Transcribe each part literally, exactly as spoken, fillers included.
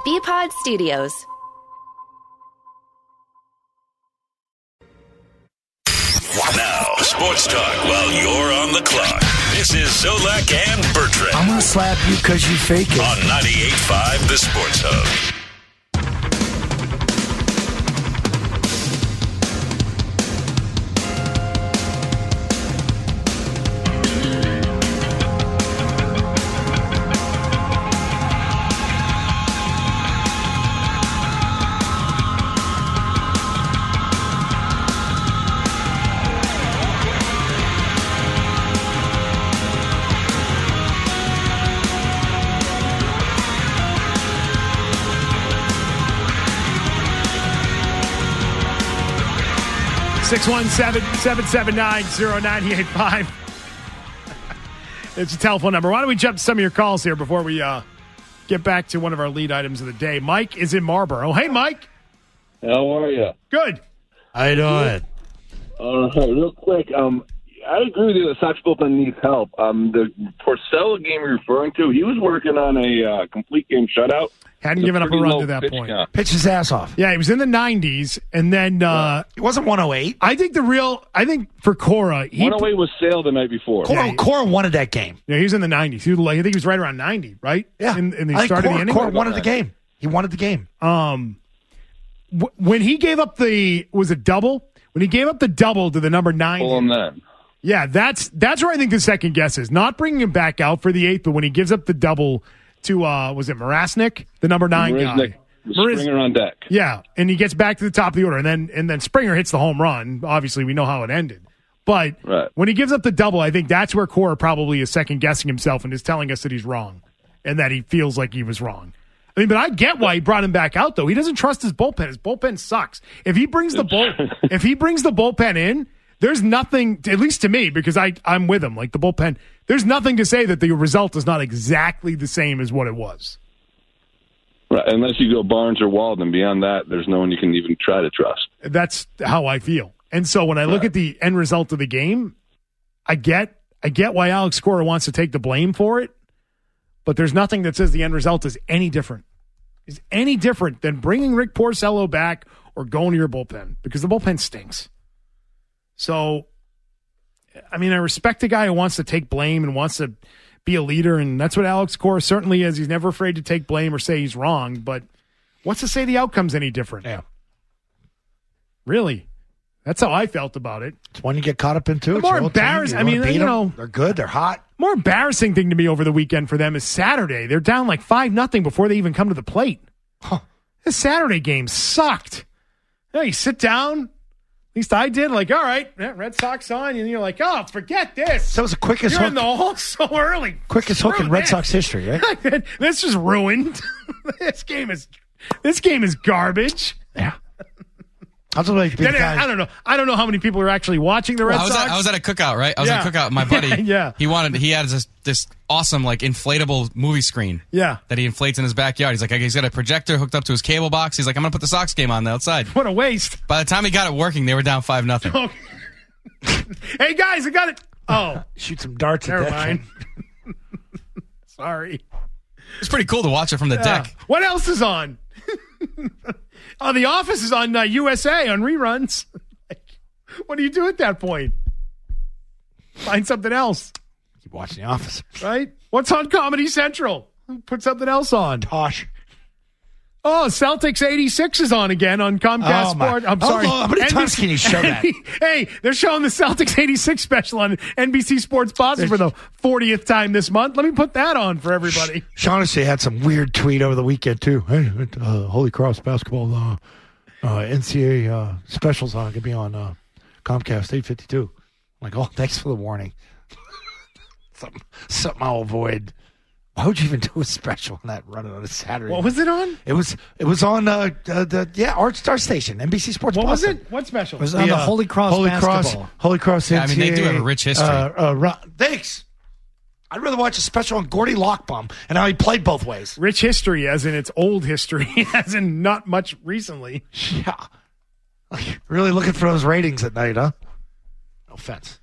B-Pod Studios. Now, sports talk while you're on the clock. This is Zolak and Bertrand. I'm going to slap you because you fake it. On ninety-eight point five, The Sports Hub. six one seven, seven seven nine, zero nine eight five. It's a telephone number. Why don't we jump to some of your calls here before we uh, get back to one of our lead items of the day. Mike is in Marlboro. Hey, Mike. How are you? Good. How you doing? All right, real quick. Um, I agree with you. The Sox bullpen needs help. Um, the Porcello game you're referring to, he was working on a uh, complete game shutout. Hadn't given up a run to that point. Count. Pitched his ass off. Yeah, he was in the nineties, and then uh, It wasn't one oh eight. I think the real, I think for Cora, he, one oh eight was Sale the night before. Cora, Yeah. Cora wanted that game. yeah, he was in the nineties. He was, like- I think he was right around ninety, right? Yeah. in, in the I think start of Cora, the inning. Cora wanted the game. He wanted the game. Um, w- when he gave up the was it double? When he gave up the double to the number nine, Pull him then. yeah, that's that's where I think the second guess is. Not bringing him back out for the eighth, but when he gives up the double to uh, was it Marasnik, the number nine Marisnik, guy? the Springer on deck. Yeah, and he gets back to the top of the order, and then and then Springer hits the home run. Obviously, we know how it ended. But Right. when he gives up the double, I think that's where Cora probably is second guessing himself and is telling us that he's wrong and that he feels like he was wrong. I mean, but I get why he brought him back out, though. He doesn't trust his bullpen. His bullpen sucks. If he brings the bull, if he brings the bullpen in, there's nothing, at least to me, because I I'm with him. Like the bullpen, there's nothing to say that the result is not exactly the same as what it was. Right, unless you go Barnes or Walden. Beyond that, there's no one you can even try to trust. That's how I feel. And so when I look Right. at the end result of the game, I get I get why Alex Cora wants to take the blame for it, but there's nothing that says the end result is any different. Is any different than bringing Rick Porcello back or going to your bullpen, because the bullpen stinks. So, I mean, I respect the guy who wants to take blame and wants to be a leader, and that's what Alex Cora certainly is. He's never afraid to take blame or say he's wrong, but what's to say the outcome's any different? Yeah. Really? That's how I felt about it. It's one you get caught up in, too. The It's more your old team. embarrassed- You I wanna mean, beat you 'em. know- They're good. They're hot. More embarrassing thing to me over the weekend for them is Saturday. They're down like five nothing before they even come to the plate. Huh. This Saturday game sucked. You know, you sit down. At least I did. Like, all right, yeah, Red Sox on, and you're like, oh, forget this. That was the quickest You're hook. in the hole so early. Quickest hook Screw in Red this. Sox history, right? This is ruined. This game is this game is garbage. Yeah. I was like, Then, I don't know. I don't know how many people are actually watching the Red I was, Sox. at, I was at a cookout, right? I was Yeah. at a cookout. My buddy, Yeah. he wanted, he had this, this awesome, like, inflatable movie screen. Yeah. That he inflates in his backyard. He's like, he's got a projector hooked up to his cable box. He's like, I'm going to put the Sox game on the outside. What a waste. By the time he got it working, they were down five nothing. Hey, guys, I got it. Oh, shoot some darts never at that mind. thing. Sorry. It's pretty cool to watch it from the Yeah. deck. What else is on? Oh, The Office is on uh, U S A on reruns. What do you do at that point? Find something else, Keep watching The Office. right? What's on Comedy Central? Put something else on. Tosh. Oh, Celtics eighty-six is on again on Comcast Oh, my- Sport. I'm How sorry. long- how many times can you show that? Hey, they're showing the Celtics eighty-six special on N B C Sports Positive for the fortieth time this month. Let me put that on for everybody. Shaughnessy had some weird tweet over the weekend, too. Hey, uh, Holy Cross basketball uh, uh, N C A A uh, specials on. Going to be on uh, Comcast eight fifty-two. I'm like, oh, thanks for the warning. something, something I'll avoid. Why would you even do a special on that running on a Saturday? What was it on? It was it was on uh, uh, the yeah Art Star Station, N B C Sports. What was Boston. it? What special? It was on the uh, Holy Cross Holy basketball. Cross, Holy Cross. Yeah, I mean, they do N C A A, have a rich history. Uh, uh, run, thanks. I'd rather watch a special on Gordy Lockbaum and how he played both ways. Rich history, as in it's old history, as in not much recently. Yeah, like, really looking for those ratings at night, huh? No offense.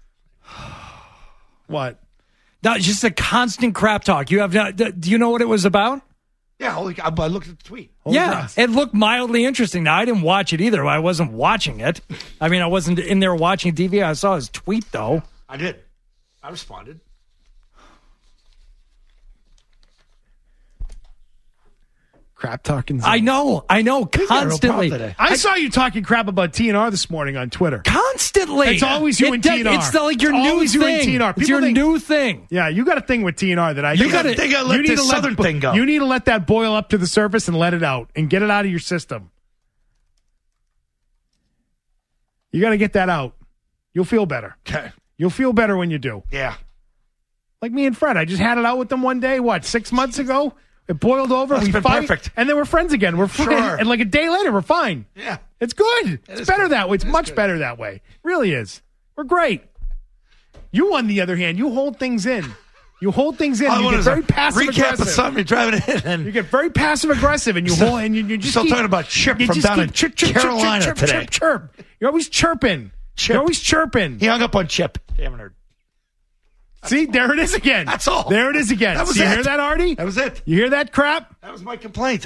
What? No, it's just a constant crap talk. You have not, do you know what it was about? Yeah, holy cow. I looked at the tweet. Holy yeah, cross. it looked mildly interesting. Now, I didn't watch it either. I wasn't watching it. I mean, I wasn't in there watching T V. I saw his tweet, though. I did. I responded. Crap talking. I know. I know. Constantly. today. I saw you talking crap about T N R this morning on Twitter. Constantly. It's always you It and does- T N R. It's like your It's new always thing. you and T N R. It's People your think- new thing. Yeah, you got a thing with T N R that I. You gotta- they gotta let you need this to let Southern thing go. You need to let that boil up to the surface and let it out and get it out of your system. You got to get that out. You'll feel better. Okay. You'll feel better when you do. Yeah. Like me and Fred, I just had it out with them one day. What, six months ago? It boiled over. That's we been fight, perfect. and then we're friends again. We're fr- Sure. and like a day later, we're fine. Yeah. It's good. It's is better good. that way. It's It is much good. better that way. It really is. We're great. You, on the other hand, you hold things in. You hold things in. All I you want get is very a passive recap aggressive. of something driving it in. And You get very passive aggressive, and you Still- hold, and you, you just still keep, talking about Chip you from just down keep in chirp, chirp, chirp, Carolina chirp, today. Chirp, chirp. You're always chirping. Chip. You're always chirping. he hung up on Chip. Damn nerd. See, there it is again. That's all. There it is again. That was you it. hear that, Artie? That was it. You hear that crap? That was my complaint.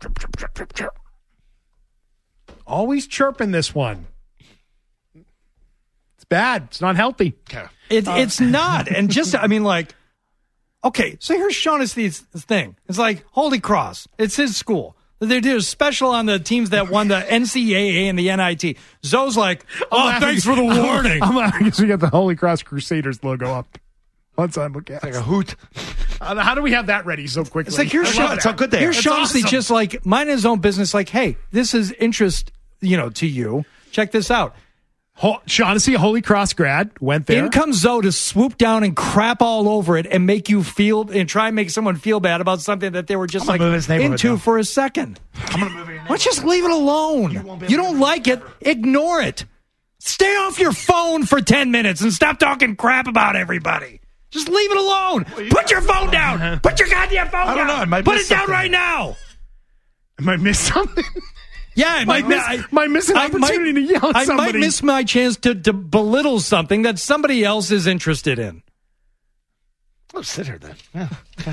Always chirping this one. It's bad. It's not healthy. Okay. It, it's not. And just, I mean, like, okay, so here's Shaughnessy's thing. It's like Holy Cross. It's his school. They did a special on the teams that won the N C double A and the N I T. Zoe's like, oh, I'm thanks laughing- for the warning. I'm laughing because we got the Holy Cross Crusaders logo up. One time, look at Like a hoot. How do we have that ready so quickly? It's like, here's I Shaughnessy. love it. That's how good they are. Here's That's Shaughnessy awesome. just like minding his own business, like, hey, this is interest, you know, to you. Check this out. Ho- Shaughnessy, a Holy Cross grad, went there. In comes Zoe to swoop down and crap all over it and make you feel and try and make someone feel bad about something that they were just I'm gonna like move his neighborhood into now. for a second. I'm going to move it in. Why don't you just leave it alone? You won't be You, able to don't move like it, ignore it. Stay off your phone for ten minutes and stop talking crap about everybody. Just leave it alone. Put your phone down. Put your goddamn phone I don't down. know. I might Put miss it down something. right now. Am I miss something? Yeah, I Might miss- I- might miss an I opportunity to yell at I somebody. might miss my chance to, to belittle something that somebody else is interested in. I'll sit here then. Yeah. Okay.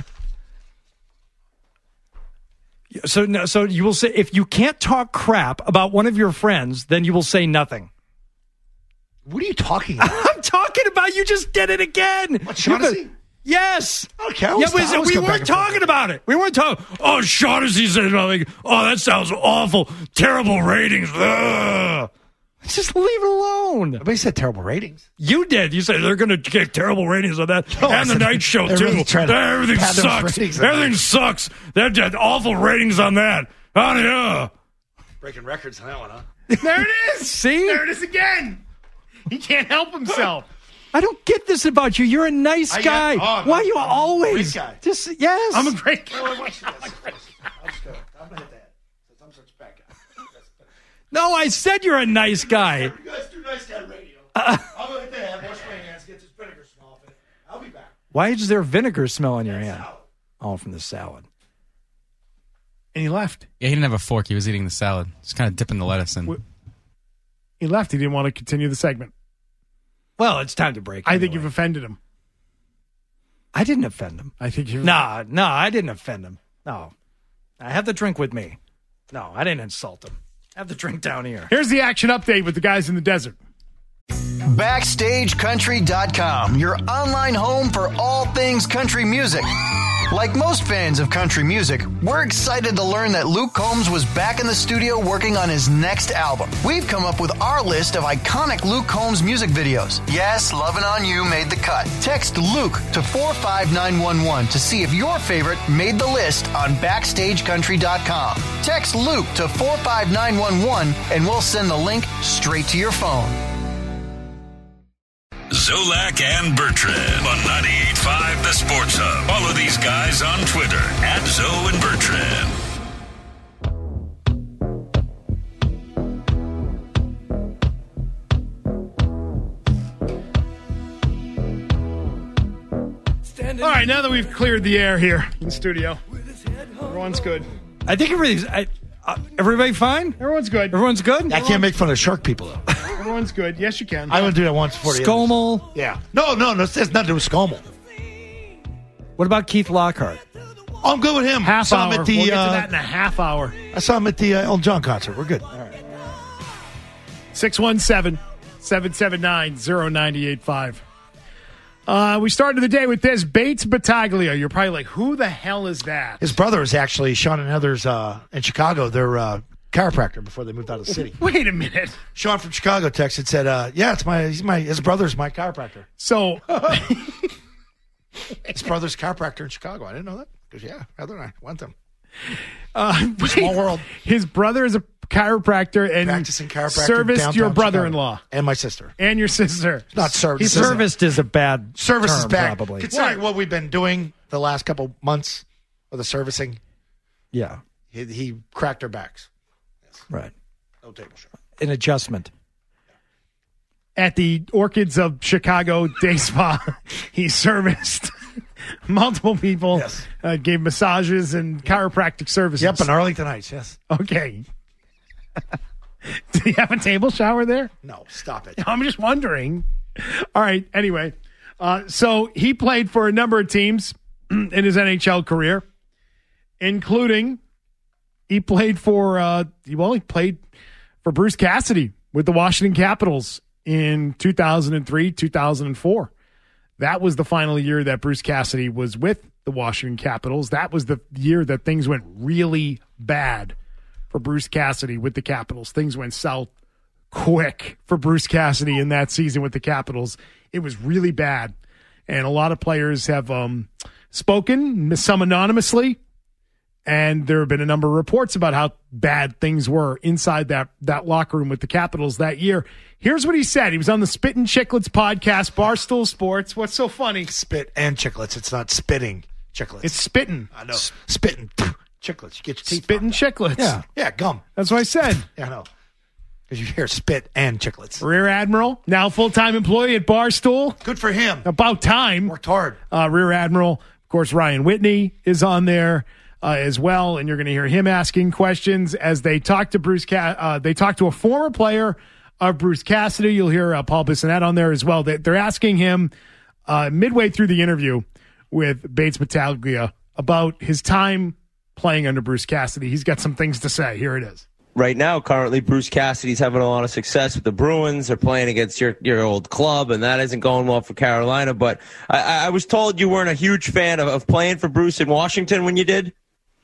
So, no, so you will say if you can't talk crap about one of your friends, then you will say nothing. What are you talking about? I'm talking about you. Just did it again. What, Shaughnessy? You could- Yes. Okay, I Yeah, always we, thought- I always we go back weren't and forth. talking about it. We weren't talking. Oh, Shaughnessy said nothing. Oh, that sounds awful. Terrible ratings. Ugh. Just leave it alone. Nobody said terrible ratings. You did. You said they're going to get terrible ratings on that. No, I and the said night show, they're too. really trying to Everything pad those sucks. ratings in Everything there. sucks. That had awful ratings on that. Oh, yeah. Breaking records on that one, huh? There it is. See? There it is again. He can't help himself. I don't get this about you. You're a nice I guy. get- oh, no, Why you I'm a always great guy. just yes? I'm a great guy. I'm going to hit that. I'm such a bad guy. No, I said you're a nice guy. You guys do nice guy radio. I'm going to hit the head, wash my hands, get this vinegar smell off it. I'll be back. Why is there vinegar smell on your hand? Oh, from the salad. And he left. Yeah, he didn't have a fork. He was eating the salad. Just kind of dipping the lettuce in. He left. He didn't want to continue the segment. Well, it's time to break. I think anyway. you've offended him. I didn't offend him. I think you've. No, no, I didn't offend him. No. I have the drink with me. No, I didn't insult him. I have the drink down here. Here's the action update with the guys in the desert. Backstage Country dot com, your online home for all things country music. Like most fans of country music, we're excited to learn that Luke Combs was back in the studio working on his next album. We've come up with our list of iconic Luke Combs music videos. Yes, Lovin' On You made the cut. Text Luke to four five nine one one to see if your favorite made the list on Backstage Country dot com. Text Luke to four five nine one one and we'll send the link straight to your phone. Zolak and Bertrand on ninety-eight point five The Sports Hub. Follow these guys on Twitter at Zoe and Bertrand. All right, now that we've cleared the air here in the studio, everyone's good. I think everybody's. I, uh, everybody fine? Everyone's good. Everyone's good? I can't make fun of shark people, though. Everyone's good. Yes, you can. I would do that once for the others. Scomal. Yeah. No, no, no. It's nothing to do with Scomal. What about Keith Lockhart? I'm good with him. Half saw hour. him at the, we'll get to uh, that in a half hour. I saw him at the uh, Elton John concert. We're good. All right. six one seven, seven seven nine, zero nine eight five. Uh, we started the day with this. Bates Battaglia. You're probably like, who the hell is that? His brother is actually Sean and Heather's uh, in Chicago. They're uh, chiropractor before they moved out of the city. Wait a minute. Sean from Chicago texted, said, uh, "Yeah, it's my he's my his brother's my chiropractor. So His brother's chiropractor in Chicago. I didn't know that because yeah, Heather and I went them. uh, Small world. His brother is a chiropractor and Practicing chiropractor serviced downtown your brother-in-law Chicago. And my sister. and your sister. Not service. He serviced is a bad Service term, is back. probably. Considering what we've been doing the last couple months with the servicing, Yeah, he, he cracked our backs. right. No table shot. An adjustment. At the Orchids of Chicago Day Spa, he serviced multiple people, Yes. uh, gave massages and chiropractic services. Yep, in Arlington Heights, yes. Okay. Did he have a table shower there? No, stop it. I'm just wondering. All right. Anyway, uh, so he played for a number of teams in his N H L career, including he played for, uh, well, he played for Bruce Cassidy with the Washington Capitals in two thousand three, two thousand four. That was the final year that Bruce Cassidy was with the Washington Capitals. That was the year that things went really bad for Bruce Cassidy with the Capitals. Things went south quick for Bruce Cassidy in that season with the Capitals. It was really bad. And a lot of players have um, spoken, some anonymously, and there have been a number of reports about how bad things were inside that, that locker room with the Capitals that year. Here's what he said. He was on the Spittin' Chicklets podcast, Barstool Sports. What's so funny? Spit and chiclets. It's not spitting chiclets. It's spittin'. I know. Spitting chiclets. You get your teeth. Spittin' knocked Chicklets. out. Yeah, yeah, gum. That's what I said. Yeah, I know. Because you hear spit and chiclets. Rear Admiral, now full-time employee at Barstool. Good for him. About time. Worked hard. Uh, Rear Admiral, of course, Ryan Whitney is on there uh, as well, and you're going to hear him asking questions as they talk to Bruce. Ca- uh, they talk to a former player of Bruce Cassidy. You'll hear uh, Paul Bissonnette on there as well. They, they're asking him uh, midway through the interview with Bates Battaglia about his time playing under Bruce Cassidy. He's got some things to say. Here it is. Right now, currently, Bruce Cassidy's having a lot of success with the Bruins. They're playing against your your old club, and that isn't going well for Carolina. But I, I was told you weren't a huge fan of, of playing for Bruce in Washington when you did.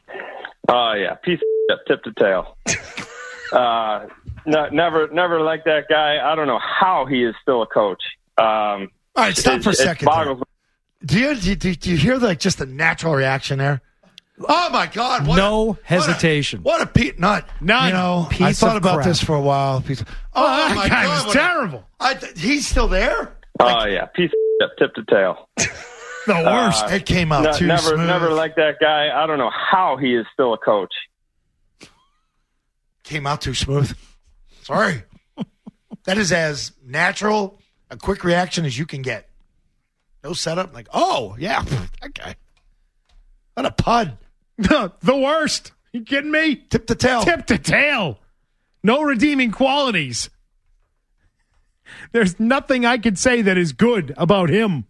Oh, yeah. Piece of shit, tip to tail. uh, no, never never liked that guy. I don't know how he is still a coach. Um, All right, stop it, for a it second. boggles- Do you, do, you, do you hear like just the natural reaction there? Oh my God! What No a, hesitation. What a, what a pe- nut. None. You know, Piece I thought of about crap. this for a while. Piece of, oh, that my guy God, was what a- terrible. I, he's still there. Oh, yeah. Piece of shit, tip to tail. The worst. It came out No, too never, smooth. never liked that guy. I don't know how he is still a coach. Came out too smooth. Sorry. That is as natural a quick reaction as you can get. No setup. Like, oh yeah, that guy. What a pud. The worst. You kidding me? Tip the tail. Tip to tail. No redeeming qualities. There's nothing I could say that is good about him.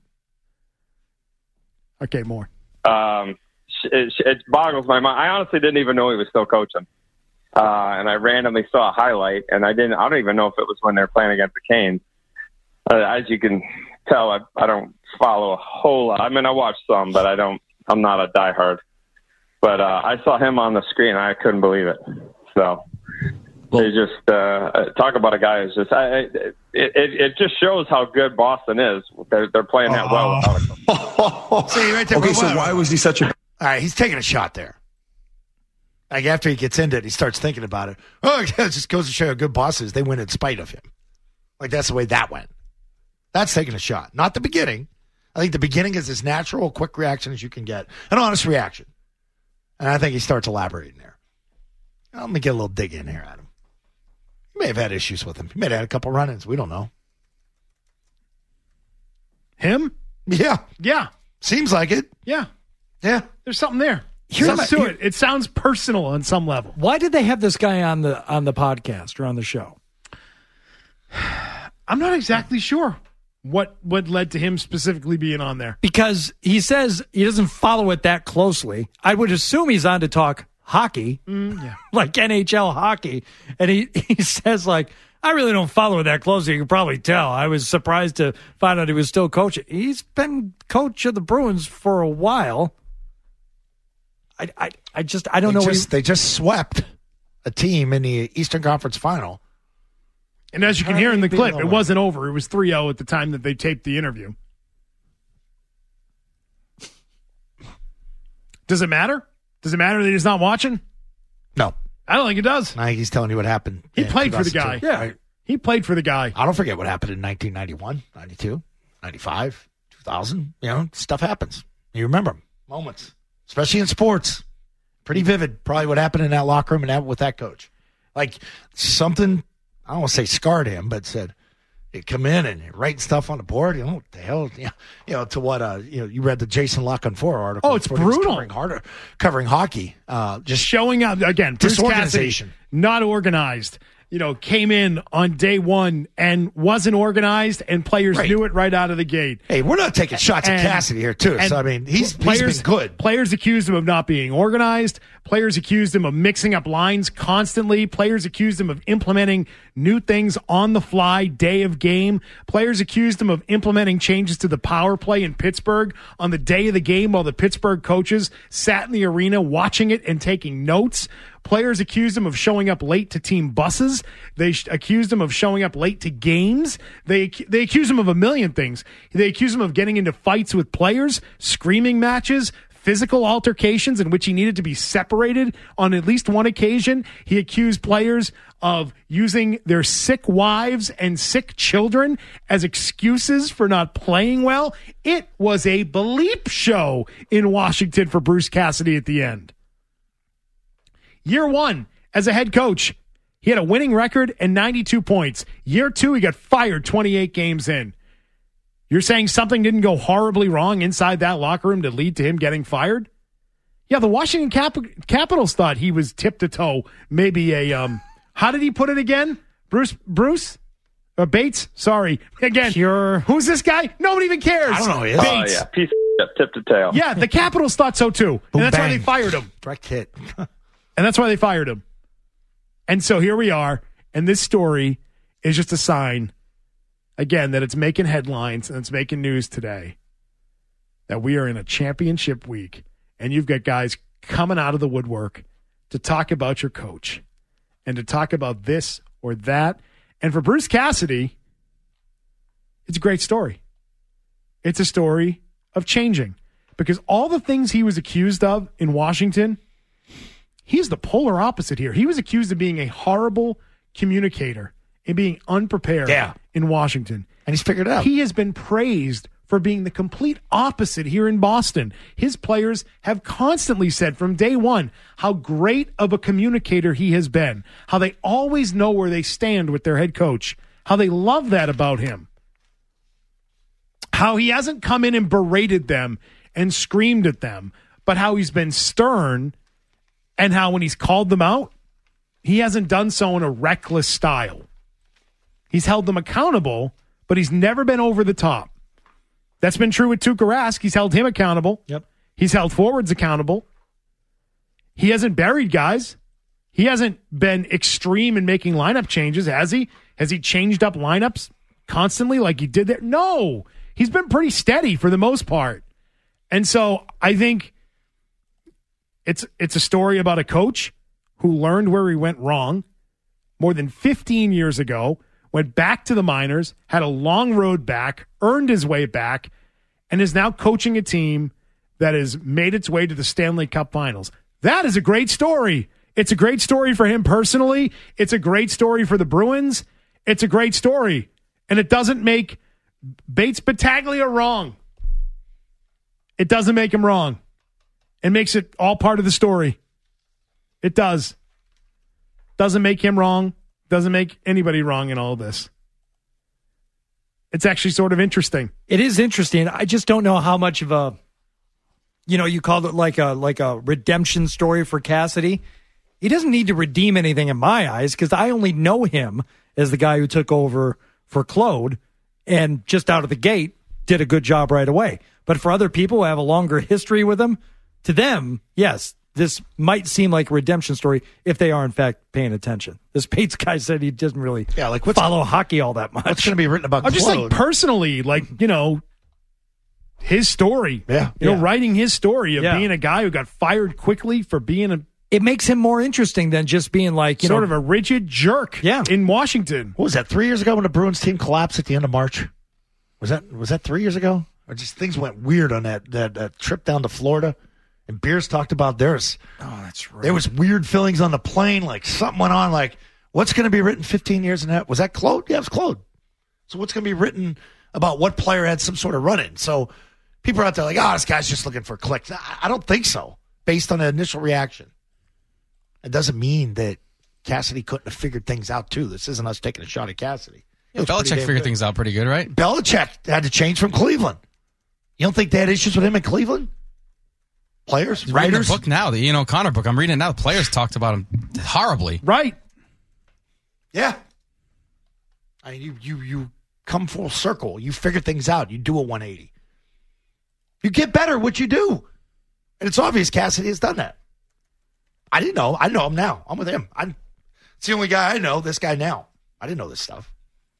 Okay, more. Um, it, it boggles my mind. I honestly didn't even know he was still coaching. Uh, and I randomly saw a highlight, and I didn't. I don't even know if it was when they were playing against the Canes. Uh, as you can tell, I, I don't follow a whole lot. I mean, I watch some, but I don't. I'm not a diehard. But uh, I saw him on the screen, and I couldn't believe it. So they just uh, talk about a guy who's just. I, it, it it just shows how good Boston is. They're they're playing that well without him. See right there. Okay, Wait, so wait, why wait. was he such a... All right, he's taking a shot there. Like after he gets into it, he starts thinking about it. Oh, yeah, it just goes to show how good Boston is. They win in spite of him. Like that's the way that went. That's taking a shot, not the beginning. I think the beginning is as natural, quick reaction as you can get, an honest reaction. And I think he starts elaborating there. Now, let me get a little dig in here at him. He may have had issues with him. He may have had a couple run-ins. We don't know. Him? Yeah, Yeah. seems like it. Yeah. Yeah. There's something there. Here's Something my- to it. It sounds personal on some level. Why did they have this guy on the on the podcast or on the show? I'm not exactly sure. What what led to him specifically being on there? Because he says he doesn't follow it that closely. I would assume he's on to talk hockey, Mm, yeah. like N H L hockey. And he, he says, like, I really don't follow it that closely. You can probably tell. I was surprised to find out he was still coaching. He's been coach of the Bruins for a while. I, I, I just, I don't they know. Just, what he, they just swept a team in the Eastern Conference Final. And as you can hear in the Be clip, lower. it wasn't over. It was three oh at the time that they taped the interview. Does it matter? Does it matter that he's not watching? No. I don't think it does. I think he's telling you what happened. He in played for the two thousand two. guy. Right. He played for the guy. I don't forget what happened in nineteen ninety-one, ninety-two, ninety-five, two thousand. You know, stuff happens. You remember them. Moments. Especially in sports. Pretty vivid. Probably what happened in that locker room and that with that coach. Like something, I don't want to say scarred him, but said, you come in and you're writing stuff on the board. You know, what the hell? You know, you know to what, uh, you know, you read the Jason La Canfora article. Oh, it's where he was brutal. Covering, harder, covering hockey. Uh, just Showing up, again, Bruce Cassidy, disorganization. not organized. You know, came in on day one and wasn't organized, and players Right. knew it right out of the gate. Hey, we're not taking shots And- at Cassidy here, too. and So, I mean, he's, players, he's been good. Players accused him of not being organized. Players accused him of mixing up lines constantly. Players accused him of implementing new things on the fly day of game. Players accused him of implementing changes to the power play in Pittsburgh on the day of the game while the Pittsburgh coaches sat in the arena watching it and taking notes. Players accused him of showing up late to team buses. They sh- accused him of showing up late to games. They ac- they accused him of a million things. They accused him of getting into fights with players, screaming matches, physical altercations in which he needed to be separated on at least one occasion. He accused players of using their sick wives and sick children as excuses for not playing well. It was a bleep show in Washington for Bruce Cassidy at the end. Year one, as a head coach, he had a winning record and ninety-two points. Year two, he got fired twenty-eight games in. You're saying something didn't go horribly wrong inside that locker room to lead to him getting fired? Yeah, the Washington Cap- Capitals thought he was tip to toe, maybe a, um, how did he put it again? Bruce, Bruce? Uh, Bates? Sorry. Again, Pure. who's this guy? Nobody even cares. I don't know who he is. Bates. Oh, yeah. Piece of shit, tip to tail. Yeah, the Capitals thought so too. Boom, and that's why bang. they fired him. Direct hit. And that's why they fired him. And so here we are. And this story is just a sign, again, that it's making headlines and it's making news today. That we are in a championship week. And you've got guys coming out of the woodwork to talk about your coach and to talk about this or that. And for Bruce Cassidy, it's a great story. It's a story of changing. Because all the things he was accused of in Washington, he's the polar opposite here. He was accused of being a horrible communicator and being unprepared Yeah. in Washington. And he's figured it out. He has been praised for being the complete opposite here in Boston. His players have constantly said from day one how great of a communicator he has been, how they always know where they stand with their head coach, how they love that about him, how he hasn't come in and berated them and screamed at them, but how he's been stern. And how when he's called them out, he hasn't done so in a reckless style. He's held them accountable, but he's never been over the top. That's been true with Tuukka Rask. He's held him accountable. Yep. He's held forwards accountable. He hasn't buried guys. He hasn't been extreme in making lineup changes, has he? Has he changed up lineups constantly like he did there? No. He's been pretty steady for the most part. And so I think It's it's a story about a coach who learned where he went wrong more than fifteen years ago, went back to the minors, had a long road back, earned his way back, and is now coaching a team that has made its way to the Stanley Cup Finals. That is a great story. It's a great story for him personally. It's a great story for the Bruins. It's a great story. And it doesn't make Bates Battaglia wrong. It doesn't make him wrong. It makes it all part of the story. It does. Doesn't make him wrong. Doesn't make anybody wrong in all this. It's actually sort of interesting. It is interesting. I just don't know how much of a, you know, you called it like a like a redemption story for Cassidy. He doesn't need to redeem anything in my eyes because I only know him as the guy who took over for Claude. and just out of the gate did a good job right away. But for other people who have a longer history with him, to them, yes, this might seem like a redemption story if they are, in fact, paying attention. This Pates guy said he doesn't really yeah, like follow hockey all that much. What's going to be written about I'm just Claude? like personally, like, you know, his story. Yeah. You know, Yeah. writing his story of Yeah. being a guy who got fired quickly for being a It makes him more interesting than just being like, you sort know, of a rigid jerk Yeah. in Washington. What was that, three years ago when the Bruins team collapsed at the end of March? Was that was that three years ago? Or just things went weird on that, that, that trip down to Florida? And Beers talked about theirs. Oh, that's right. There was weird feelings on the plane, like something went on, like, what's going to be written fifteen years in that? Was that Claude? Yeah, it was Claude. So what's going to be written about what player had some sort of run-in? So people are out there like, oh, this guy's just looking for clicks. I I don't think so, based on the initial reaction. It doesn't mean that Cassidy couldn't have figured things out, too. This isn't us taking a shot at Cassidy. Yeah, Belichick figured things out pretty good, right? Belichick had to change from Cleveland. You don't think they had issues with him in Cleveland? Players, I'm reading writers? the book now, the Ian O'Connor book. I'm reading it now. The players talked about him horribly. Right. Yeah. I mean, you, you, you come full circle. You figure things out. You do a one eighty. You get better at what you do. And it's obvious Cassidy has done that. I didn't know. I know him now. I'm with him. I'm, it's the only guy I know, this guy now. I didn't know this stuff.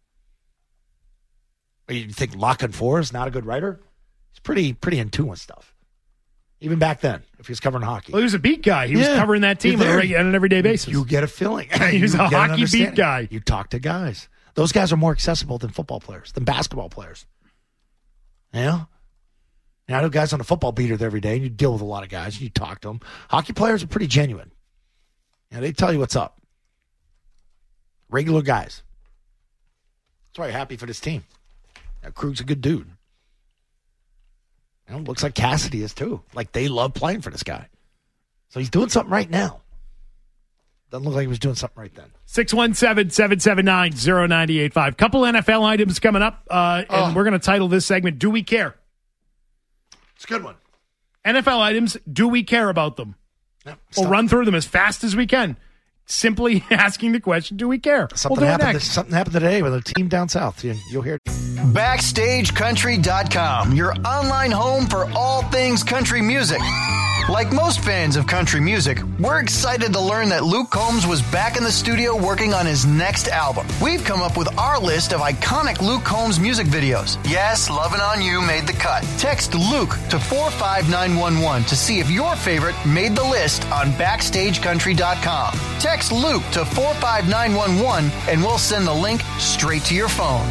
You think Lock and Four is not a good writer? He's pretty pretty in tune with stuff. Even back then, if he was covering hockey. Well, he was a beat guy. He was Yeah. covering that team You're on, a there. reg- on an everyday basis. You get a feeling. He was You a get an hockey beat understanding. guy. You talk to guys. Those guys are more accessible than football players, than basketball players. You know? And I know guys on the football beat are every day, and you deal with a lot of guys, and you talk to them. Hockey players are pretty genuine. And they tell you what's up. Regular guys. That's why you're happy for this team. Now, Krug's a good dude. You know, looks like Cassidy is too. Like they love playing for this guy. So he's doing something right now. Doesn't look like he was doing something right then. six one seven, seven seven nine, zero nine eight five. Couple N F L items coming up, uh, and Oh. we're going to title this segment, Do We Care? It's a good one. N F L items, do we care about them? Yeah, We'll run through them as fast as we can. Simply asking the question, do we care? Something we'll do it happened. next. This, something happened today with a team down south. You, you'll hear it. Backstage Country dot com, your online home for all things country music. Like most fans of country music, we're excited to learn that Luke Combs was back in the studio working on his next album. We've come up with our list of iconic Luke Combs music videos. Yes, Lovin' On You made the cut. Text Luke to four five nine one one to see if your favorite made the list on Backstage Country dot com. Text Luke to four five nine one one and we'll send the link straight to your phone.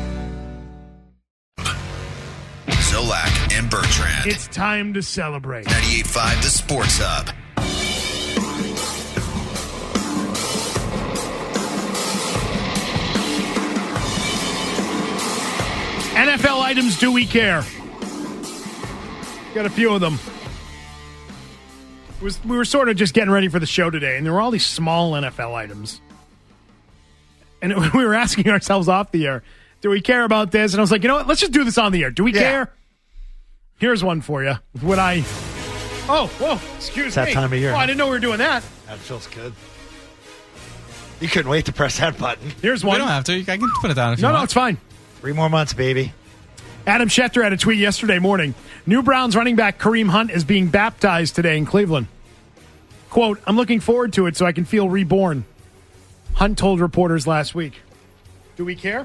Zolak and Bertrand. It's time to celebrate. ninety-eight point five The Sports Hub. N F L items, do we care? Got a few of them. It was, we were sort of just getting ready for the show today, and there were all these small N F L items. And it, we were asking ourselves off the air, do we care about this? And I was like, you know what? Let's just do this on the air. Do we Yeah. care? Here's one for you. When I... Oh, whoa, excuse It's that me. time of year. Oh, I didn't know we were doing that. That feels good. You couldn't wait to press that button. Here's We one. don't have to. I can put it down if you No, no, want. it's fine. Three more months, baby. Adam Schefter had a tweet yesterday morning. New Browns running back Kareem Hunt is being baptized today in Cleveland. Quote, I'm looking forward to it so I can feel reborn. Hunt told reporters last week. Do we care?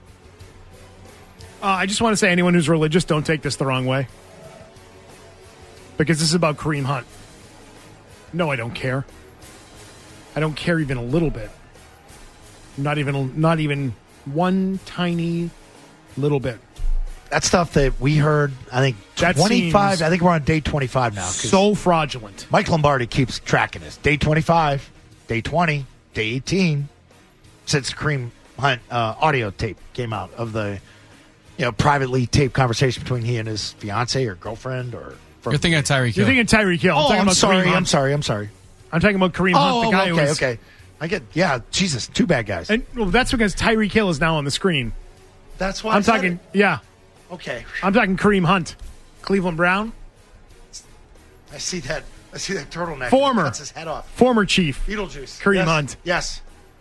Uh, I just want to say anyone who's religious, don't take this the wrong way. Because this is about Kareem Hunt. No, I don't care. I don't care even a little bit. Not even, not even one tiny little bit. That stuff that we heard, I think That twenty-five. seems I think we're on day twenty-five now. 'cause So fraudulent. Mike Lombardi keeps tracking this. Day twenty-five, day twenty, day eighteen, since Kareem Hunt uh, audio tape came out of the, you know, privately taped conversation between he and his fiance or girlfriend or. From, You're thinking of Tyreek You're Hill. thinking Tyreek Hill. I'm oh, talking I'm about sorry. Kareem Hunt. I'm sorry. I'm sorry. I'm talking about Kareem Hunt, Oh, the guy okay, who was, okay. I get. Yeah, Jesus, two bad guys. And well, that's because Tyreek Hill is now on the screen. That's why I'm talking. Yeah, Okay, I'm talking Kareem Hunt, Cleveland Brown, I see that. I see that turtleneck. Former. He cuts his head off. former Chief Beetlejuice. Kareem yes. Hunt. Yes.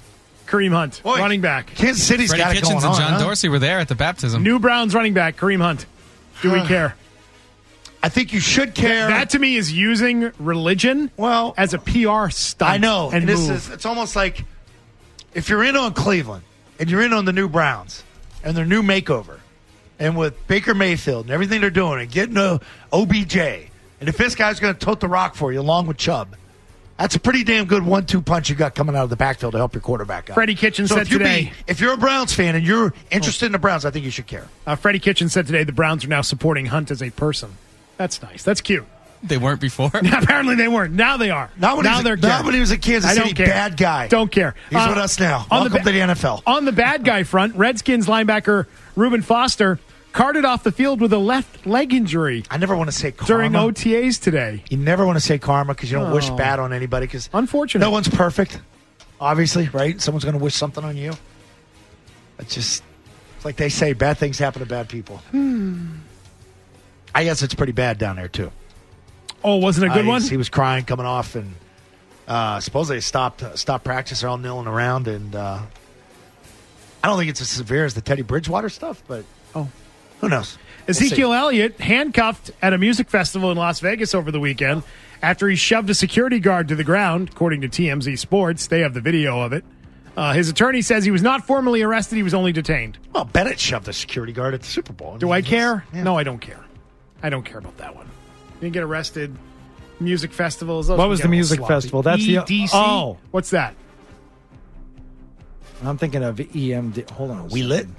Kareem Hunt, Boy, running back. Kansas City's Freddie got it going Kitchens on. and John huh? Dorsey were there at the baptism. New Browns running back, Kareem Hunt. Do we care? I think you should care. That to me is using religion well as a P R stunt. I know. And And this move. is it's almost like if you're in on Cleveland and you're in on the new Browns and their new makeover and with Baker Mayfield and everything they're doing and getting a O B J, and if this guy's going to tote the rock for you along with Chubb, that's a pretty damn good one two punch you got coming out of the backfield to help your quarterback out. Freddie Kitchens so said if you today. Be, if you're a Browns fan and you're interested in the Browns, I think you should care. Uh, Freddie Kitchens said today the Browns are now supporting Hunt as a person. That's nice. That's cute. They weren't before. Apparently they weren't. Now they are. Not when, now he, was, they're not when he was a Kansas I don't City care. bad guy. Don't care. He's Uh, with us now. on Welcome the ba- to the N F L. On the bad guy front, Redskins linebacker Reuben Foster carted off the field with a left leg injury I never want to say karma. during O T As today. You never want to say karma because you don't wish Oh. bad on anybody. Because Unfortunate. no one's perfect, obviously, right? Someone's going to wish something on you. It's just it's like they say, bad things happen to bad people. Hmm. I guess it's pretty bad down there too. Oh, wasn't it a good Uh, one? He was crying coming off, and uh, supposedly they stopped uh, stopped practice. They're all kneeling around, and uh, I don't think it's as severe as the Teddy Bridgewater stuff, but Oh. who knows? We'll see. Ezekiel Elliott handcuffed at a music festival in Las Vegas over the weekend after he shoved a security guard to the ground, according to T M Z Sports. They have the video of it. Uh, his attorney says he was not formally arrested. He was only detained. Well, Bennett shoved a security guard at the Super Bowl. Do I care? Yeah. No, I don't care. I don't care about that one. You didn't get arrested. Music festivals. those What can was get the a little music sloppy. festival? That's the- E D C? oh. What's that? I'm thinking of E M D. Hold on. a We second. lit.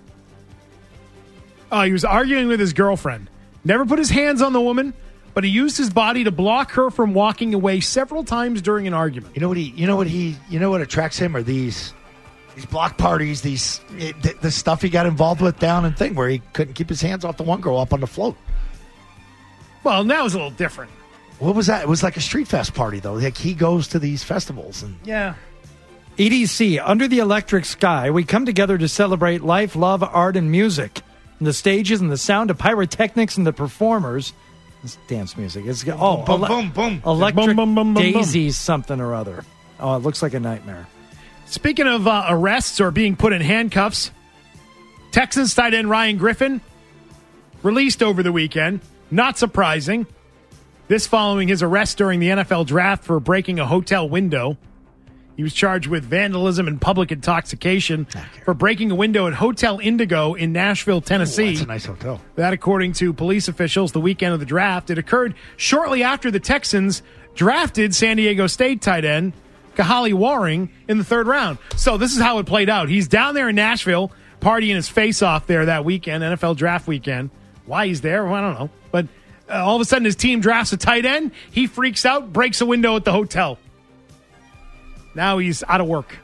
Oh, he was arguing with his girlfriend. Never put his hands on the woman, but he used his body to block her from walking away several times during an argument. You know what he? You know what he? You know what attracts him are these these block parties, these it, the, the stuff he got involved with down and thing where he couldn't keep his hands off the one girl up on the float. Well, now it's a little different. What was that? It was like a street fest party though. Like he goes to these festivals and Yeah. E D C, Under the Electric Sky, we come together to celebrate life, love, art, and music. And the stages and the sound of pyrotechnics and the performers. It's dance music. It's oh, boom, ele- boom, boom. Electric Boom, boom, boom, boom, boom. Daisies, something or other. Oh, it looks like a nightmare. Speaking of uh, arrests or being put in handcuffs, Texans tight end Ryan Griffin released over the weekend. Not surprising. This following his arrest during the N F L draft for breaking a hotel window. He was charged with vandalism and public intoxication for breaking a window at Hotel Indigo in Nashville, Tennessee. Ooh, that's a nice hotel. That, according to police officials, the weekend of the draft. It occurred shortly after the Texans drafted San Diego State tight end Kahali Waring in the third round. So this is how it played out. He's down there in Nashville partying his face off there that weekend, N F L draft weekend. Why he's there, well, I don't know. But uh, all of a sudden his team drafts a tight end. He freaks out, breaks a window at the hotel. Now he's out of work.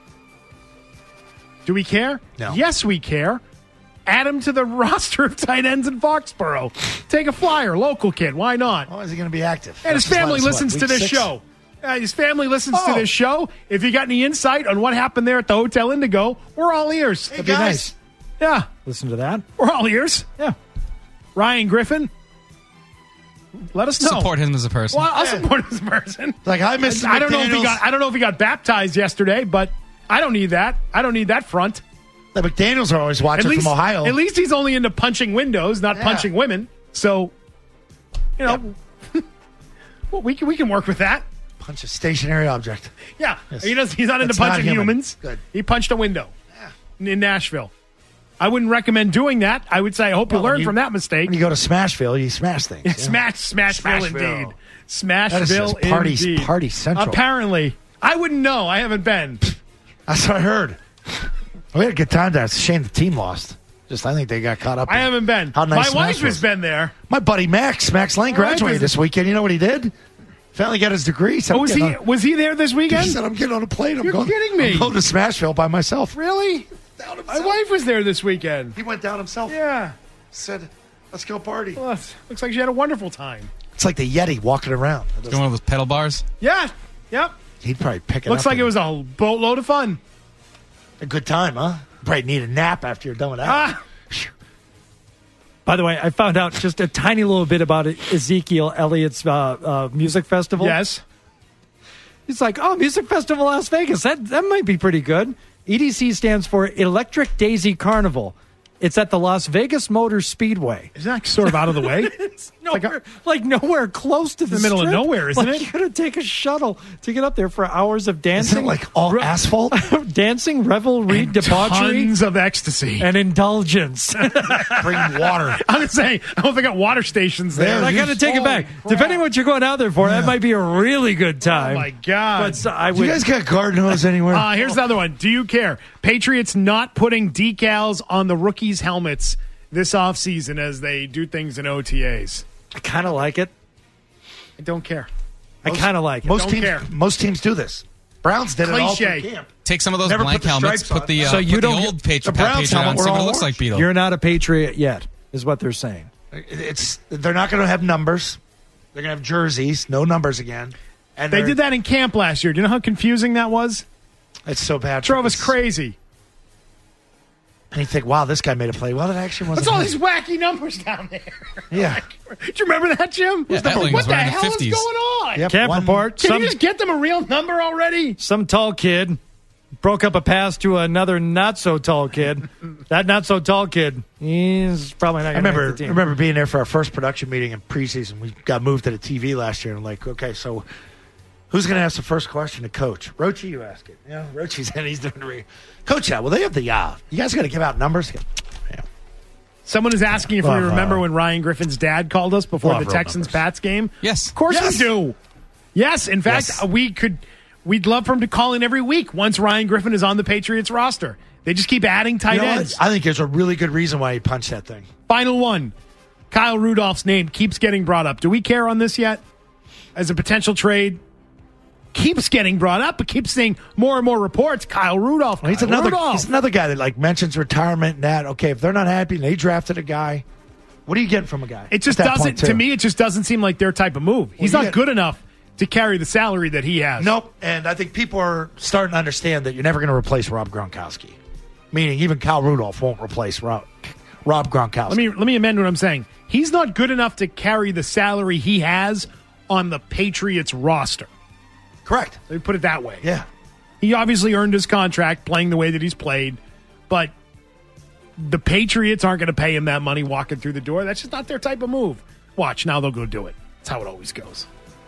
Do we care? No. Yes, we care. Add him to the roster of tight ends in Foxborough. Take a flyer, local kid. Why not? How is he going to be active? And his That's just family last, what, listens to week this six? show. Uh, his family listens Oh. to this show. If you got any insight on what happened there at the Hotel Indigo, we're all ears. Hey, That'd be guys. nice. Yeah, Listen to that. we're all ears. Yeah. Ryan Griffin, let us know. Support him as a person. Well, I'll support him as a person. Like I missed. I don't know if he got. I don't know if he got baptized yesterday, but I don't need that. I don't need that front. The McDaniels are always watching At least, from Ohio. at least he's only into punching windows, not Yeah. punching women. So, you know, well, we can we can work with that. punch a stationary object. Yeah, Yes. he does. He's not into That's not punching human. humans. Good. He punched a window in Nashville. I wouldn't recommend doing that. I would say I hope Well, you learn when you- from that mistake. When you go to Smashville, you smash things. yeah. Smash, Smashville, Smashville. indeed. Smashville, That is just party- indeed. party central. Apparently, I wouldn't know. I haven't been. That's what I heard. We had a good time there. It's a shame the team lost. Just I think they got caught up. I in haven't been. How nice My wife Smash has was. been there. My buddy Max, Max Lane, My wife graduated is- this weekend. You know what he did? Finally got his degree. Said, Oh, I'm was getting he? on- Was he there this He weekend? said, I'm getting on a plane. I'm You're going, kidding me. I'm going to Smashville by myself. Really? My wife was there this weekend. He went down himself. Yeah. Said, let's go party. Well, looks like she had a wonderful time. It's like the Yeti walking around. Going one of those pedal bars. Yeah. Yep. He'd probably pick it Looks up. like it and- was a boatload of fun. a good time, huh? Probably need a nap after you're done with that. Ah. By the way, I found out just a tiny little bit about Ezekiel Elliott's uh, uh, music festival. Yes. He's like, oh, Music Festival Las Vegas. That that might be pretty good. E D C stands for Electric Daisy Carnival. It's at the Las Vegas Motor Speedway. Isn't that sort of out of the way? It's nowhere, like, a, like nowhere close to the, the middle strip. of nowhere, isn't like it? You got to take a shuttle to get up there for hours of dancing. Isn't it like all Re- asphalt? Dancing, revelry, and debauchery. Tons of ecstasy. And indulgence. Bring water. I'm going to say, I don't think I got water stations there. I got to take it back. Crap. Depending on what you're going out there for, yeah. that might be a really good time. Oh, my God. But I would, Do you guys got garden hose anywhere? Uh, here's another one. Do you care? Patriots not putting decals on the rookies' helmets this offseason as they do things in O T As. I kind of like it. I don't care. I kind of like it. Most don't teams, care. most teams do this. Browns did it all Cliche. through camp. Take some of those Never blank put the helmets, stripes put the, uh, So you put don't the get- old Patriot, the Browns Patriot on, helmet see were what it all looks like, orange. Beetle. You're not a Patriot yet, is what they're saying. It's they're not going to have numbers. They're going to have jerseys, no numbers again. And They did that in camp last year. Do you know how confusing that was? It's so bad. Drove us It's- crazy. And you think, wow, this guy made a play. Well, it actually wasn't. What's all him. these wacky numbers down there? Yeah. Do you remember that, Jim? Yeah, Etling what was the wearing the hell is fifties. going on? Yep, Camp one- report. Can Some, you just get them a real number already? some tall kid broke up a pass to another not-so-tall kid. That not-so-tall kid, he's probably not I going to make remember, the team. remember being there for our first production meeting in preseason. We got moved to the T V last year, and I'm like, okay, so who's going to ask the first question to Coach? Rochi, you ask it. Yeah, Rochi's in. He's doing the re- Coach. Yeah, well, they have the uh, you guys got to give out numbers. Yeah. Someone is asking if Love, we remember uh, when Ryan Griffin's dad called us before love the real Texans numbers. Pats game. Yes. Of course Yes. we do. Yes, in fact, Yes. uh, we could. We'd love for him to call in every week once Ryan Griffin is on the Patriots roster. They just keep adding tight You know ends. what? I think there's a really good reason why he punched that thing. Final one. Kyle Rudolph's name keeps getting brought up. Do we care on this yet? As a potential trade? Keeps getting brought up, but keeps seeing more and more reports. Kyle Rudolph. Well, he's Kyle another. Rudolph. He's another guy that like mentions retirement and that. Okay, if they're not happy and they drafted a guy, what are you getting from a guy? It just at that doesn't, point, too? to me, it just doesn't seem like their type of move. He's Well, not yeah. good enough to carry the salary that he has. Nope. And I think people are starting to understand that you're never going to replace Rob Gronkowski. Meaning, even Kyle Rudolph won't replace Rob, Rob Gronkowski. Let me let me amend what I'm saying. He's not good enough to carry the salary he has on the Patriots roster. Correct. Let me put it that way. Yeah. He obviously earned his contract playing the way that he's played, but the Patriots aren't going to pay him that money walking through the door. That's just not their type of move. Watch, now they'll go do it. That's how it always goes.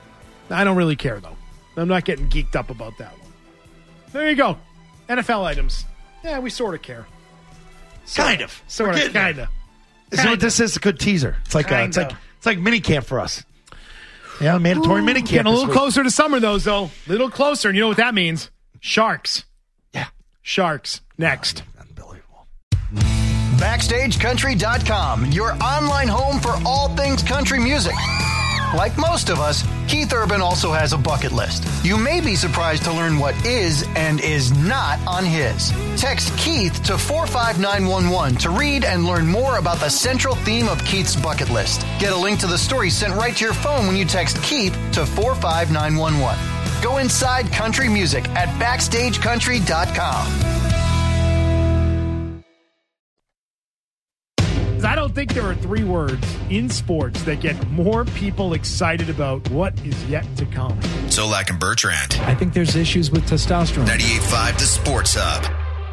I don't really care, though. I'm not getting geeked up about that one. There you go. N F L items. Yeah, we sort of care. Kind of. Sort We're of, getting there. kind of. Is what this is a good teaser. It's like a, it's like Kinda. it's like mini camp for us. Yeah, mandatory mini camp. Getting a this little week. closer to summer, though, though. A little closer, and you know what that means. Sharks. Yeah. Sharks. Next. Unbelievable. Backstage Country dot com, your online home for all things country music. Like most of us, Keith Urban also has a bucket list. You may be surprised to learn what is and is not on his. Text Keith to four five nine one one to read and learn more about the central theme of Keith's bucket list. Get a link to the story sent right to your phone when you text Keith to four five nine one one. Go inside country music at Backstage Country dot com. I don't think there are three words in sports that get more people excited about what is yet to come. Solak and Bertrand. I think there's issues with testosterone. ninety-eight point five The Sports Hub.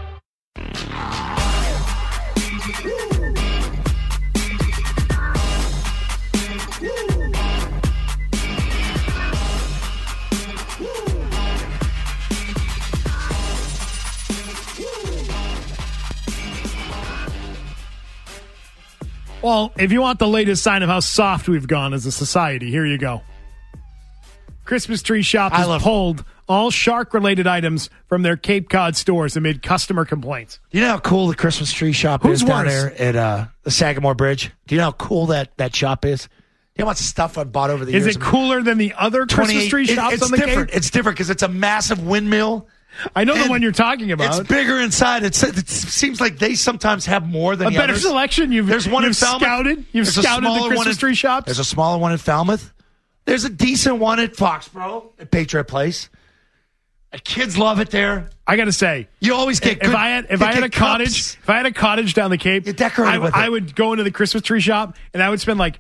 Well, if you want the latest sign of how soft we've gone as a society, here you go. Christmas Tree Shop I has love- pulled all shark-related items from their Cape Cod stores amid customer complaints. Do you know how cool the Christmas tree shop Who's is down worse? there at uh, the Sagamore Bridge? Do you know how cool that, that shop is? Do you know what stuff I've bought over the Is years? it cooler than the other Christmas twenty-eight tree it- shops it's on the different. Cape? It's different because it's a massive windmill. I know the and one you're talking about. It's bigger inside. It's, it seems like they sometimes have more than a the better others. selection. You've, There's one you've in Falmouth. scouted. You've There's a scouted the smaller one Christmas in- tree shops. There's a smaller one in Falmouth. There's a decent one at Foxborough at Patriot Place. The kids love it there. I got to say, You always get if good, I had if you I had get a cottage, cups. if I had a cottage down the Cape, You decorate I, it with I it. would go into the Christmas tree shop and I would spend like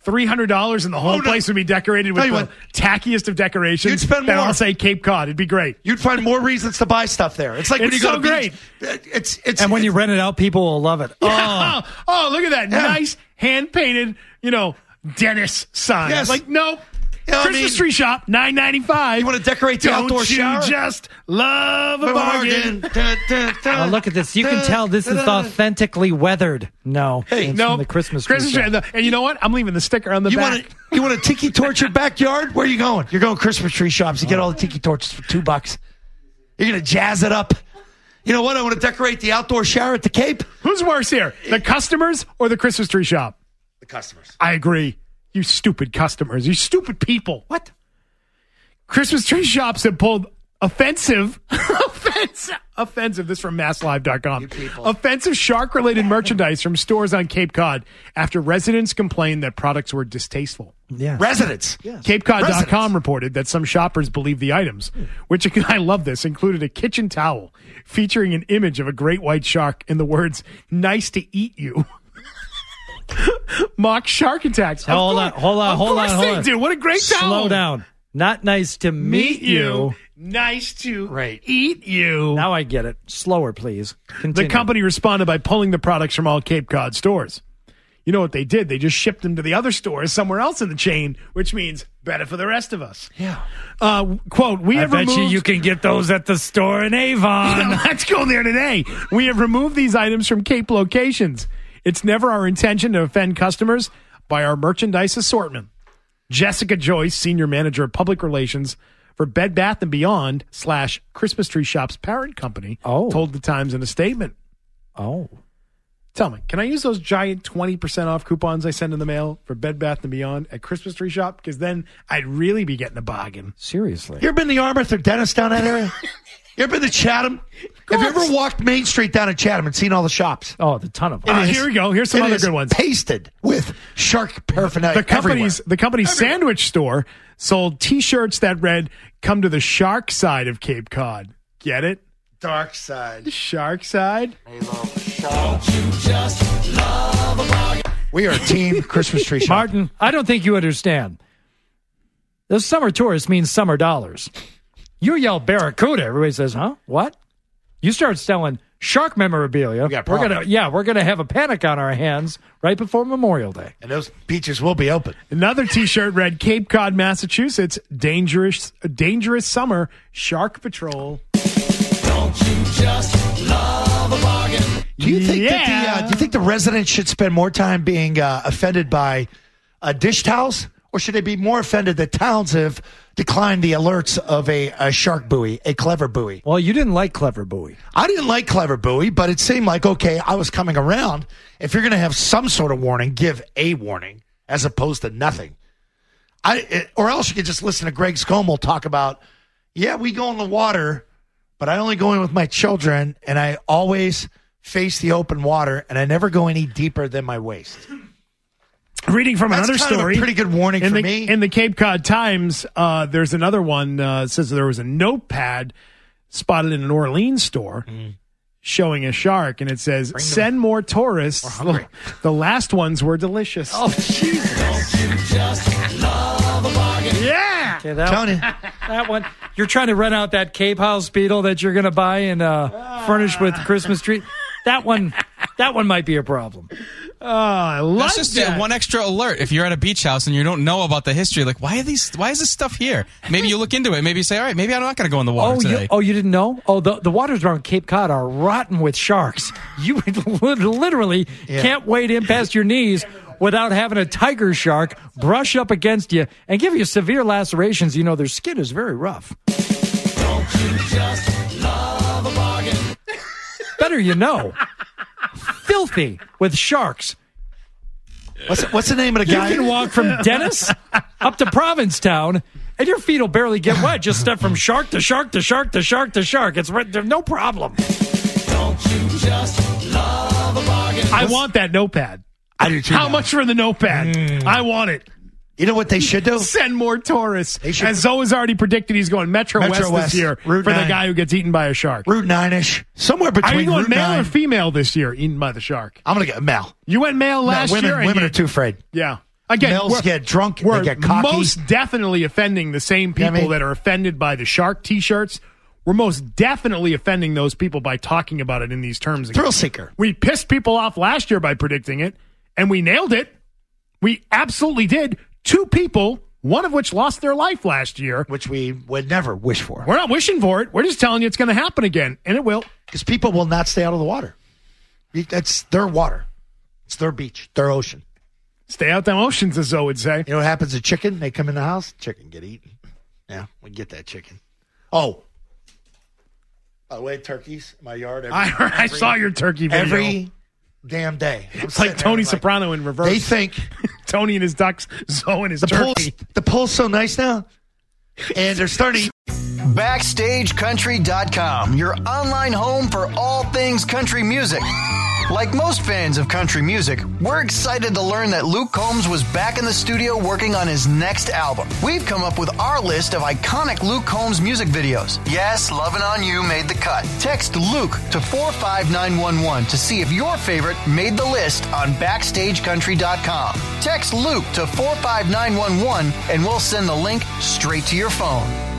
three hundred dollars and the whole Oh, no. place would be decorated with Tell the you what. tackiest of decorations. You'd spend then more. I'll say Cape Cod. It'd be great. You'd find more reasons to buy stuff there. It's like when It's you go so to great. beach. It's it's And when it's, you rent it out, people will love it. Oh, Oh, oh, look at that. Yeah. Nice hand-painted, you know, Dennis sign. Yes. Like, nope. You know what I Christmas mean? tree shop, nine ninety-five. You want to decorate the Don't outdoor you shower? just love a bargain? Dun, dun, dun, oh, look at this. You can tell this is authentically weathered. No. Hey, it's No, from the Christmas tree. Christmas shop. tree. And, the- and you know what? I'm leaving the sticker on the You back. want to you want a tiki torch your backyard? Where are you going? You're going Christmas tree shops. You get all the tiki torches for two bucks. You're gonna jazz it up. You know what? I want to decorate the outdoor shower at the Cape. Who's worse here, the customers or the Christmas tree shop? The customers. I agree. You stupid customers. You stupid people. What? Christmas tree shops have pulled offensive, offensive, offensive. This is from mass live dot com. Offensive shark-related merchandise from stores on Cape Cod after residents complained that products were distasteful. Yeah. Residents. Cape Cod dot com Residents. reported that some shoppers believe the items, which I love this, included a kitchen towel featuring an image of a great white shark in the words, "Nice to eat you." Mock shark attacks. Of Hold course- on, hold on, of hold course on, hold they on. do. What a great towel. Slow down. Not nice to meet, you. Nice to Right. eat you. Now I get it. Slower, please. Continue. The company responded by pulling the products from all Cape Cod stores. You know what they did? They just shipped them to the other stores somewhere else in the chain, which means better for the rest of us. Yeah. Uh, quote, we I have bet you removed... you can get those at the store in Avon. Let's go there today. We have removed these items from Cape locations. It's never our intention to offend customers by our merchandise assortment. Jessica Joyce, Senior Manager of Public Relations for Bed Bath and Beyond slash Christmas Tree Shop's parent company, Oh. told the Times in a statement. Oh. Tell me, can I use those giant twenty percent off coupons I send in the mail for Bed Bath and Beyond at Christmas Tree Shop? Because then I'd really be getting a bargain. Seriously. You ever been to Yarmouth or Dennis down that area? You ever been to Chatham? Have you ever walked Main Street down in Chatham and seen all the shops? Oh, the ton of them. Uh, here we go. Here's some It other is good ones. pasted with shark paraphernalia. The company's everywhere. the company's sandwich store sold T-shirts that read "Come to the shark side of Cape Cod." Get it? dark side. Shark side. We are team Christmas tree shop. Martin, I don't think you understand. The summer tourist means summer dollars. You yell Barracuda, everybody says, huh? What? You start selling shark memorabilia. got we're problems. gonna yeah, we're gonna have a panic on our hands right before Memorial Day. And those beaches will be open. Another T-shirt read "Cape Cod, Massachusetts. Dangerous, dangerous summer. Shark Patrol." Do you think that the Yeah. uh, do you think the residents should spend more time being uh, offended by uh, dish towels, or should they be more offended that towns have declined the alerts of a, a shark buoy, a clever buoy? Well, you didn't like Clever Buoy. I didn't like clever buoy, but it seemed like okay, I was coming around. If you're going to have some sort of warning, give a warning as opposed to nothing. I it, or else you could just listen to Greg Scommel talk about, yeah, we go in the water, but I only go in with my children, and I always face the open water, and I never go any deeper than my waist. Reading from That's another kind of a story. pretty good warning in for the, me. In the Cape Cod Times, uh, there's another one uh, says there was a notepad spotted in an Orleans store Mm. showing a shark, and it says, "Send more tourists. The, the last ones were delicious." Oh, Jesus. yeah. Okay, that, Telling you. that one. You're trying to rent out that Cape House Beetle that you're going to buy and uh, furnish with Christmas tree. That one, that one might be a problem. Oh, I love That's just that. uh, one extra alert. If you're at a beach house and you don't know about the history, like why are these? Why is this stuff here? Maybe you look into it. Maybe you say, all right, maybe I'm not going to go in the water Oh, today. you, oh, you didn't know? Oh, the, the waters around Cape Cod are rotten with sharks. You literally Yeah. can't wade in past your knees without having a tiger shark brush up against you and give you severe lacerations. You know, their skin is very rough. Better you know. Filthy with sharks. What's, what's the name of the You guy? can walk from Dennis up to Provincetown, and your feet will barely get wet. Just step from shark to shark to shark to shark to shark. It's right- there's no problem. I want that notepad. I do too. How now. much for the notepad? I want it. You know what they should do? Send more tourists. They should- And Zoe has already predicted he's going Metro, Metro West, West, this year Route for the nine. guy who gets eaten by a shark. Route nine-ish. Somewhere Are between you going Route male nine. or female this year, eaten by the shark? I'm going to get male. You went male last women year. and women you- are too afraid. Yeah. Again, males we're- get drunk and We're they get cocky. most definitely offending the same people You know what I mean? that are offended by the Shark T-shirts. We're most definitely offending those people by talking about it in these terms. Again. Thrill seeker. We pissed people off last year by predicting it, and we nailed it. We absolutely did. Two people, one of which lost their life last year. Which we would never wish for. We're not wishing for it. We're just telling you it's going to happen again, and it will. Because people will not stay out of the water. That's their water. It's their beach, their ocean. Stay out them oceans, as Zoe would say. You know what happens to chicken? They come in the house, chicken get eaten. Yeah, we get that chicken. Oh. By the way, turkeys in my yard. Every, I, I every, saw your turkey video. Every damn day. I'm It's like sitting there Tony and I'm Soprano like, in reverse. They think Tony and his ducks, Zoe and his the turkey. pool's, the pool's so nice now, and they're starting. Backstage Country dot com, your online home for all things country music. Like most fans of country music, we're excited to learn that Luke Combs was back in the studio working on his next album. We've come up with our list of iconic Luke Combs music videos. Yes, Lovin' On You made the cut. Text Luke to four five nine one one to see if your favorite made the list on Backstage Country dot com. Text Luke to four five nine one one and we'll send the link straight to your phone.